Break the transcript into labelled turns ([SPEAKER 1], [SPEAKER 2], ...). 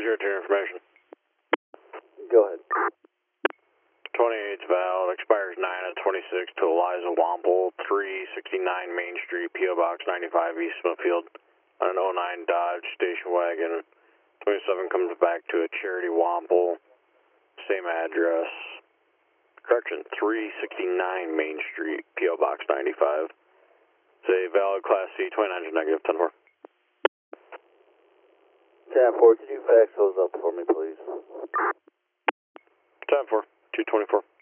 [SPEAKER 1] to your information.
[SPEAKER 2] Go ahead.
[SPEAKER 1] 28's valid, expires 9/26 to Eliza Wample, 369 Main Street, P.O. Box 95 East Smithfield, on an 09 Dodge station wagon. 27 comes back to a Charity Wample, same address. Correction, 369 Main Street, P.O. Box 95. It's a valid Class C, 29 negative, 10-4.
[SPEAKER 2] Tab 4, could you fax those up for me, please?
[SPEAKER 1] Tab 4, 224.